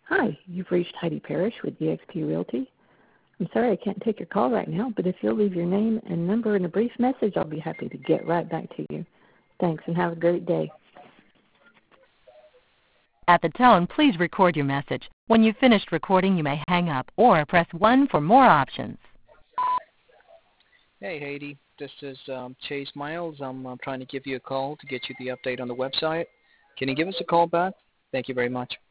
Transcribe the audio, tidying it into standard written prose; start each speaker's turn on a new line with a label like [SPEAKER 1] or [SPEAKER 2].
[SPEAKER 1] Hi, you've reached Heidi Parrish with eXp Realty. I'm sorry I can't take your call right now, but if you'll leave your name and number in a brief message, I'll be happy to get right back to you. Thanks, and have a great day.
[SPEAKER 2] At the tone, please record your message. When you've finished recording, you may hang up or press 1 for more options.
[SPEAKER 3] Hey, Haiti. This is Chase Miles. I'm trying to give you a call to get you the update on the website. Can you give us a call back? Thank you very much.